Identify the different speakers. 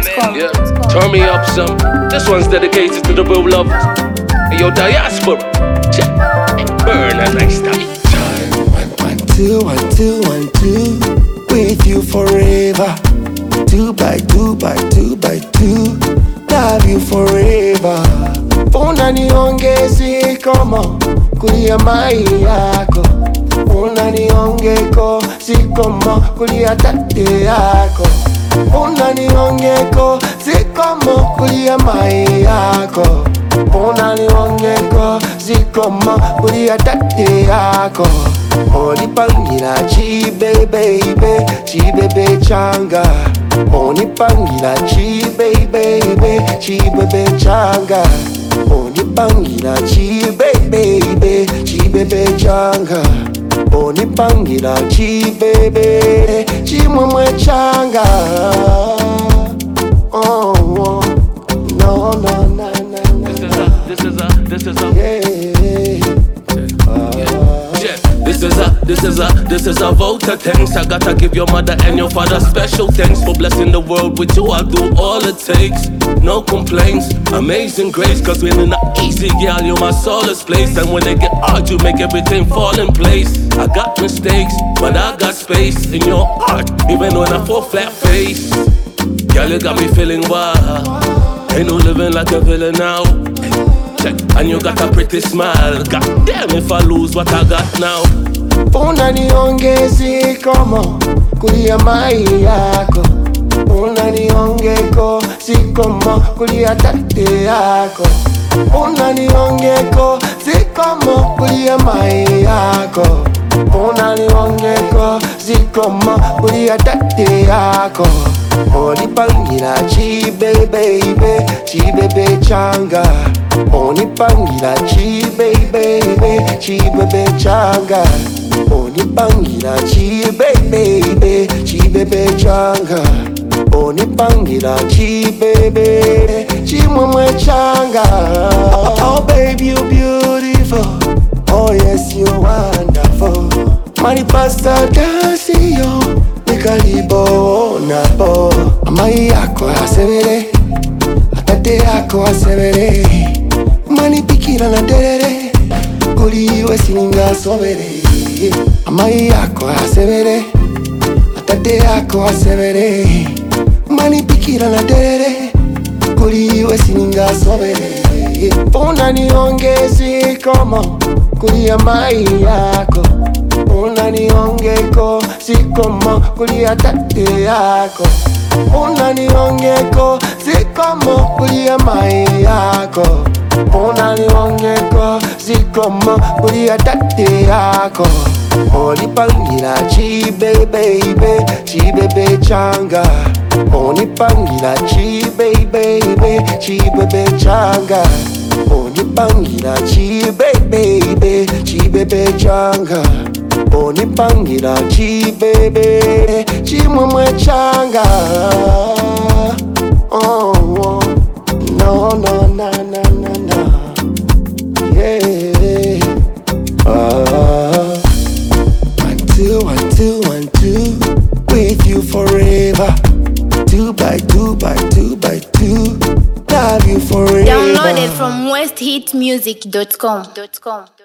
Speaker 1: www.gospeljamming.com.
Speaker 2: Yeah, turn me up some. This one's dedicated to the real lovers. Hey, yo, diaspora. Check. Burn a nice time.
Speaker 3: 1, 2, 1, 2, 1, 2. With you forever. 2 by 2 by 2 by 2. Love you forever. Unaniongezi komo kulia mai yako. Unaniongeko sikomo kulia tate yako. Unaniongeko sikomo kulia mai yako. Unaniongeko sikomo kulia tate yako. Onipangira chibe baby, chibebe changa. Onipangira chibe baby, chibebe changa. Onipangira chibe baby, chibebe changa. Onipangira chibebe, chimwemwe changa. Oh, oh. No, no, no, no, no.
Speaker 2: This is a
Speaker 3: Yeah.
Speaker 2: This is a vote of thanks. I gotta give your mother and your father special thanks for blessing the world with you. I'll do all it takes, no complaints. Amazing grace, cause when in the easy, girl, you're my solace place. And when they get hard, you make everything fall in place. I got mistakes, but I got space in your heart, even when I fall flat face. Girl, you got me feeling wild. Ain't no living like a villain now. Check. And you got a pretty smile. God damn if I lose what I got now.
Speaker 3: Unaniongezi komo kulia mai yako. Unaniongeko sikomo kulia tate yako. Unaniongeko sikomo kulia mai yako. Unaniongeko sikomo kulia tate yako. Onipangira chibe baby, chibebe changa. Onipangira chibe baby, chibebe changa. Onipangira chibe baby, chibebe changa. Onipangira chibebe, chimwemwe changa. Oh baby, you beautiful. Oh yes, you wonderful. Manipasta dasi yo, nikalibo napo. Amai yako asebere, atate yako asebere. Manipikira na derere, kuliwe sininga sobere. Amai yako asebere, atate yako asebere. Manipikira na derere, kuliwe sininga sobere. Unaniongezi komo kulia mai yako. Unaniongeko sikomo kulia tate yako. Unaniongeko sikomo kulia mai yako. Unaniongeko sikomo kulia tate yako. Onipangira chibe baby, chibebe changa. Onipangira chibe baby, chibebe changa. Onipangira chibe baby, chibebe changa. Onipangira chibebe, chimwemwe changa. Oh, oh. No, no, no, no, no, no. Yeah. 1, 2, 1, 2, 1, 2. With you forever. 2 by 2 by 2 by 2. Love you forever.
Speaker 1: Download it from westhitmusic.com.